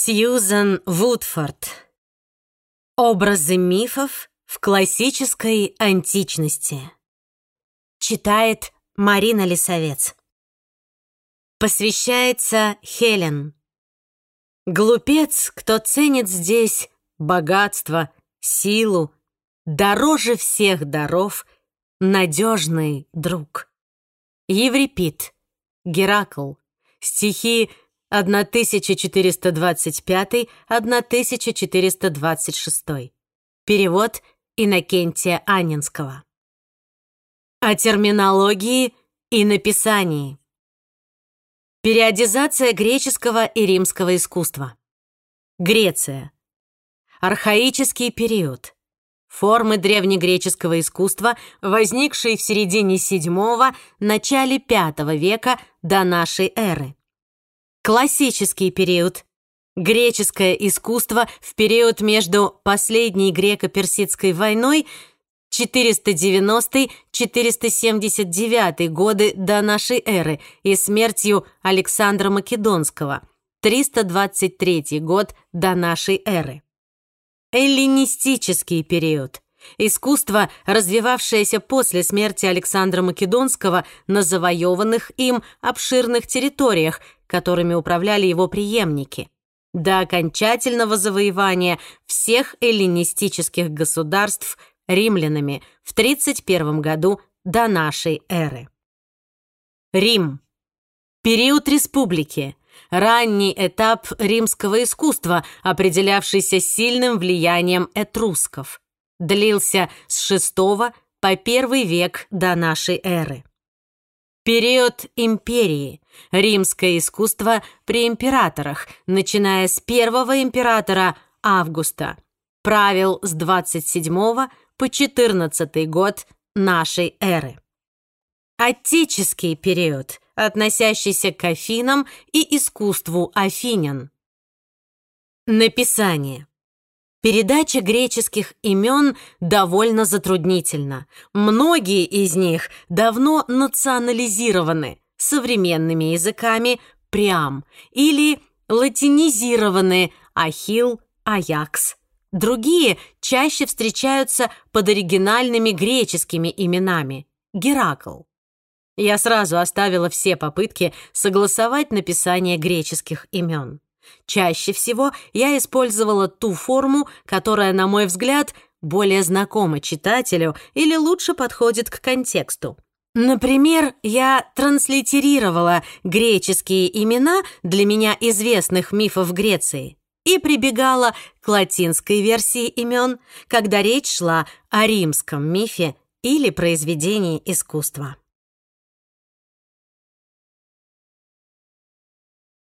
Сьюзан Вудфорд. Образы мифов в классической античности. Читает Марина Лисовец. Посвящается Хелен. Глупец, кто ценит здесь богатство, силу, дороже всех даров, надежный друг. Еврипид. Геракл. Стихи 1425-1426. Перевод Иннокентия Анненского. О терминологии и написании. Периодизация греческого и римского искусства. Греция. Архаический период. Формы древнегреческого искусства, возникшие в середине VII – начале V века до нашей эры. Классический период. Греческое искусство в период между последней греко-персидской войной 490-479 годы до нашей эры и смертью Александра Македонского 323 год до нашей эры. Эллинистический период. Искусство, развивавшееся после смерти Александра Македонского на завоеванных им обширных территориях, которыми управляли его преемники, до окончательного завоевания всех эллинистических государств римлянами в 31 году до нашей эры. Рим. Период республики. Ранний этап римского искусства, определявшийся сильным влиянием этрусков. Длился с VI по I век до нашей эры. Период империи. Римское искусство при императорах, начиная с первого императора Августа. Правил с 27 по 14 год нашей эры. Аттический период, относящийся к Афинам и искусству афинян. Написание. Передача греческих имен довольно затруднительна. Многие из них давно национализированы современными языками Приам или латинизированы Ахилл, Аякс. Другие чаще встречаются под оригинальными греческими именами Геракл. Я сразу оставила все попытки согласовать написание греческих имен. Чаще всего я использовала ту форму, которая, на мой взгляд, более знакома читателю или лучше подходит к контексту. Например, я транслитерировала греческие имена для меня известных мифов Греции и прибегала к латинской версии имен, когда речь шла о римском мифе или произведении искусства.